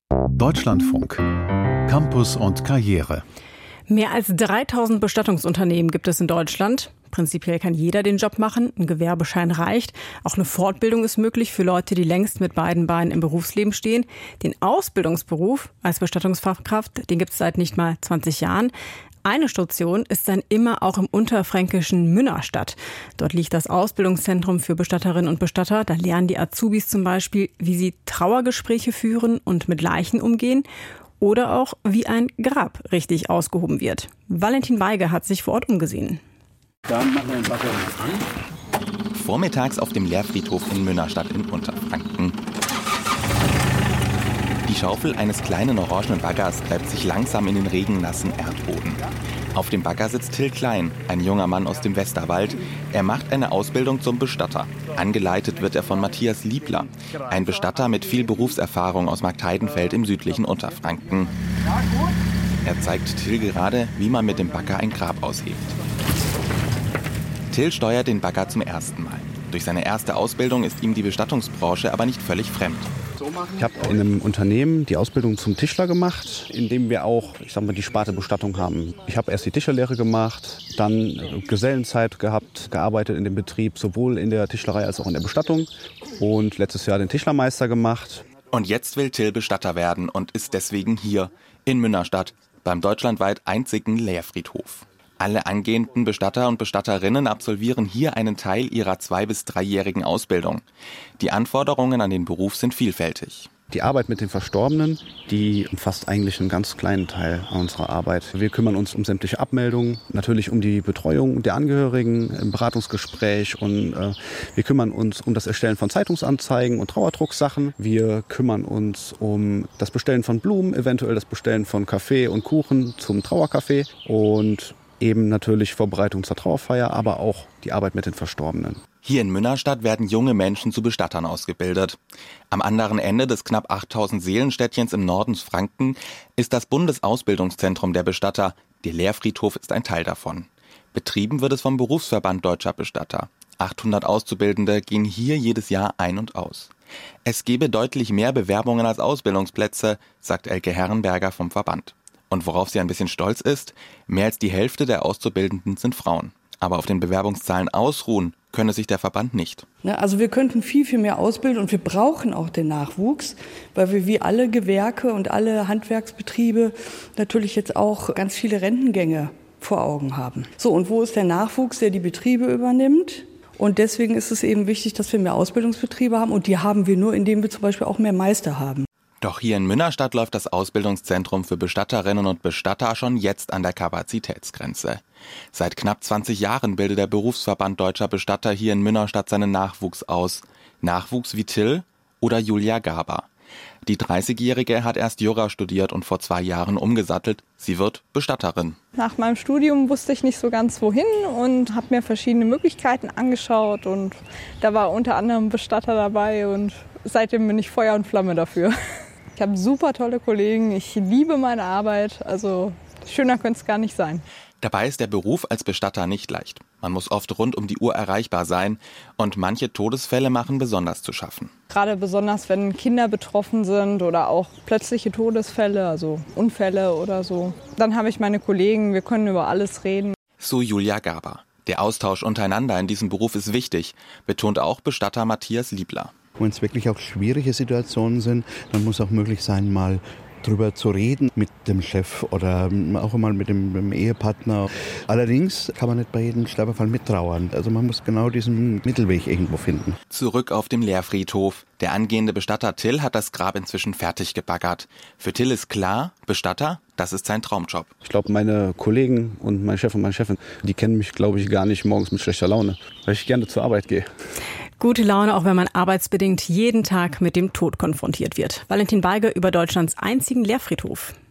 Deutschlandfunk. Campus und Karriere. Mehr als 3000 Bestattungsunternehmen gibt es in Deutschland. Prinzipiell kann jeder den Job machen, ein Gewerbeschein reicht. Auch eine Fortbildung ist möglich für Leute, die längst mit beiden Beinen im Berufsleben stehen. Den Ausbildungsberuf als Bestattungsfachkraft, den gibt es seit nicht mal 20 Jahren. Eine Station ist dann immer auch im unterfränkischen Münnerstadt. Dort liegt das Ausbildungszentrum für Bestatterinnen und Bestatter. Da lernen die Azubis zum Beispiel, wie sie Trauergespräche führen und mit Leichen umgehen. Oder auch, wie ein Grab richtig ausgehoben wird. Valentin Weige hat sich vor Ort umgesehen. Dann machen wir den Bagger an. Vormittags auf dem Lehrfriedhof in Münnerstadt in Unterfranken. Die Schaufel eines kleinen orangenen Baggers treibt sich langsam in den regennassen Erdboden. Auf dem Bagger sitzt Till Klein, ein junger Mann aus dem Westerwald. Er macht eine Ausbildung zum Bestatter. Angeleitet wird er von Matthias Liebler, ein Bestatter mit viel Berufserfahrung aus Marktheidenfeld im südlichen Unterfranken. Er zeigt Till gerade, wie man mit dem Bagger ein Grab aushebt. Till steuert den Bagger zum ersten Mal. Durch seine erste Ausbildung ist ihm die Bestattungsbranche aber nicht völlig fremd. Ich habe in einem Unternehmen die Ausbildung zum Tischler gemacht, in dem wir auch, die Sparte Bestattung haben. Ich habe erst die Tischlerlehre gemacht, dann Gesellenzeit gehabt, gearbeitet in dem Betrieb, sowohl in der Tischlerei als auch in der Bestattung und letztes Jahr den Tischlermeister gemacht. Und jetzt will Till Bestatter werden und ist deswegen hier in Münnerstadt beim deutschlandweit einzigen Lehrfriedhof. Alle angehenden Bestatter und Bestatterinnen absolvieren hier einen Teil ihrer 2- bis 3-jährigen Ausbildung. Die Anforderungen an den Beruf sind vielfältig. Die Arbeit mit den Verstorbenen, die umfasst eigentlich einen ganz kleinen Teil unserer Arbeit. Wir kümmern uns um sämtliche Abmeldungen, natürlich um die Betreuung der Angehörigen im Beratungsgespräch und wir kümmern uns um das Erstellen von Zeitungsanzeigen und Trauerdrucksachen. Wir kümmern uns um das Bestellen von Blumen, eventuell das Bestellen von Kaffee und Kuchen zum Trauerkaffee und eben natürlich Vorbereitung zur Trauerfeier, aber auch die Arbeit mit den Verstorbenen. Hier in Münnerstadt werden junge Menschen zu Bestattern ausgebildet. Am anderen Ende des knapp 8000 Seelenstädtchens im Norden Franken ist das Bundesausbildungszentrum der Bestatter. Der Lehrfriedhof ist ein Teil davon. Betrieben wird es vom Berufsverband Deutscher Bestatter. 800 Auszubildende gehen hier jedes Jahr ein und aus. Es gebe deutlich mehr Bewerbungen als Ausbildungsplätze, sagt Elke Herrenberger vom Verband. Und worauf sie ein bisschen stolz ist, mehr als die Hälfte der Auszubildenden sind Frauen. Aber auf den Bewerbungszahlen ausruhen könne sich der Verband nicht. Also wir könnten viel, viel mehr ausbilden und wir brauchen auch den Nachwuchs, weil wir wie alle Gewerke und alle Handwerksbetriebe natürlich jetzt auch ganz viele Rentengänge vor Augen haben. So, und wo ist der Nachwuchs, der die Betriebe übernimmt? Und deswegen ist es eben wichtig, dass wir mehr Ausbildungsbetriebe haben und die haben wir nur, indem wir zum Beispiel auch mehr Meister haben. Doch hier in Münnerstadt läuft das Ausbildungszentrum für Bestatterinnen und Bestatter schon jetzt an der Kapazitätsgrenze. Seit knapp 20 Jahren bildet der Berufsverband Deutscher Bestatter hier in Münnerstadt seinen Nachwuchs aus. Nachwuchs wie Till oder Julia Gaber. Die 30-Jährige hat erst Jura studiert und vor 2 Jahren umgesattelt. Sie wird Bestatterin. Nach meinem Studium wusste ich nicht so ganz wohin und habe mir verschiedene Möglichkeiten angeschaut. Und da war unter anderem Bestatter dabei und seitdem bin ich Feuer und Flamme dafür. Ich habe super tolle Kollegen, ich liebe meine Arbeit, also schöner könnte es gar nicht sein. Dabei ist der Beruf als Bestatter nicht leicht. Man muss oft rund um die Uhr erreichbar sein und manche Todesfälle machen besonders zu schaffen. Gerade besonders, wenn Kinder betroffen sind oder auch plötzliche Todesfälle, also Unfälle oder so. Dann habe ich meine Kollegen, wir können über alles reden. So Julia Gaber. Der Austausch untereinander in diesem Beruf ist wichtig, betont auch Bestatter Matthias Liebler. Wenn es wirklich auch schwierige Situationen sind, dann muss auch möglich sein, mal drüber zu reden mit dem Chef oder auch mal mit dem Ehepartner. Allerdings kann man nicht bei jedem Sterbefall mittrauern. Also man muss genau diesen Mittelweg irgendwo finden. Zurück auf dem Lehrfriedhof. Der angehende Bestatter Till hat das Grab inzwischen fertig gebaggert. Für Till ist klar, Bestatter, das ist sein Traumjob. Ich glaube, meine Kollegen und mein Chef und meine Chefin, die kennen mich, glaube ich, gar nicht morgens mit schlechter Laune, weil ich gerne zur Arbeit gehe. Gute Laune, auch wenn man arbeitsbedingt jeden Tag mit dem Tod konfrontiert wird. Valentin Weige über Deutschlands einzigen Lehrfriedhof.